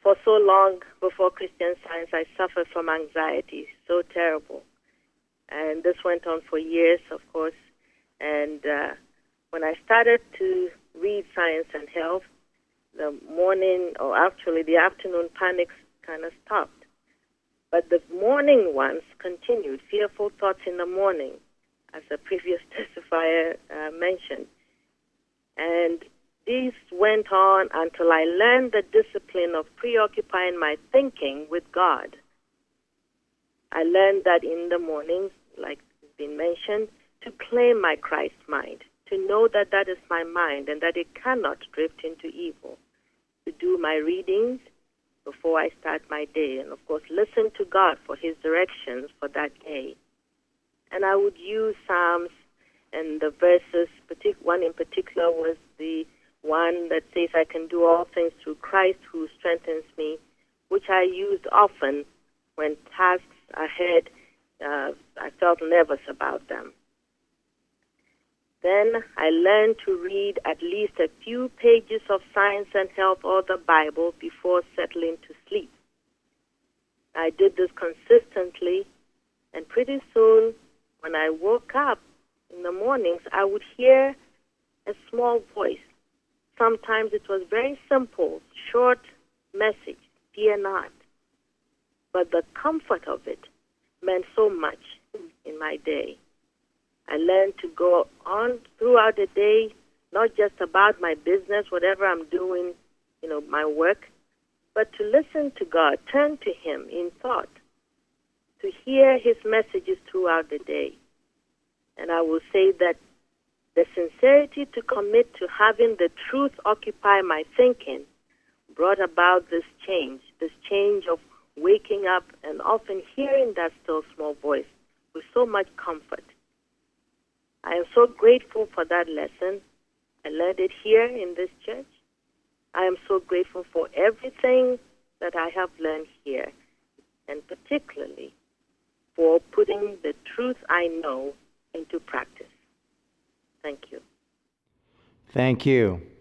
For so long before Christian Science, I suffered from anxiety, so terrible. And this went on for years, of course. And when I started to read Science and Health, the morning, or actually the afternoon panics kind of stopped. But the morning ones continued, fearful thoughts in the morning, as the previous testifier mentioned. And these went on until I learned the discipline of preoccupying my thinking with God. I learned that in the mornings, like has been mentioned, to claim my Christ mind, to know that that is my mind and that it cannot drift into evil, to do my readings before I start my day, and of course listen to God for his directions for that day. And I would use Psalms, and the verses, one in particular was the one that says, I can do all things through Christ who strengthens me, which I used often when tasks ahead, I felt nervous about them. Then I learned to read at least a few pages of Science and Health or the Bible before settling to sleep. I did this consistently, and pretty soon, when I woke up in the mornings, I would hear a small voice. Sometimes it was very simple, short message, fear not. But the comfort of it meant so much in my day. I learned to go on throughout the day, not just about my business, whatever I'm doing, my work, but to listen to God, turn to him in thought, to hear his messages throughout the day. And I will say that the sincerity to commit to having the truth occupy my thinking brought about this change of waking up and often hearing that still small voice with so much comfort. I am so grateful for that lesson. I learned it here in this church. I am so grateful for everything that I have learned here, and particularly for putting the truth I know into practice. Thank you. Thank you.